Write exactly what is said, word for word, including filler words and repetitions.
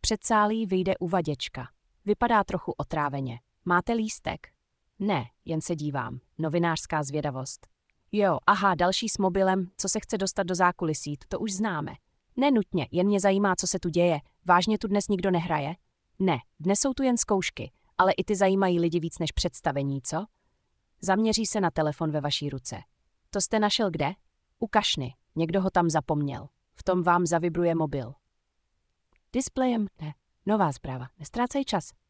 předsálí vyjde uvaděčka. Vypadá trochu otráveně. Máte lístek? Ne, jen se dívám. Novinářská zvědavost. Jo, aha, další s mobilem, co se chce dostat do zákulisí, to už známe. Nenutně, jen mě zajímá, co se tu děje. Vážně tu dnes nikdo nehraje? Ne, dnes jsou tu jen zkoušky, ale i ty zajímají lidi víc než představení, co? Zaměří se na telefon ve vaší ruce. To jste našel kde? U kašny. Někdo ho tam zapomněl. V tom vám zavibruje mobil. Displejem ne. Nová zpráva. Nestrácej čas.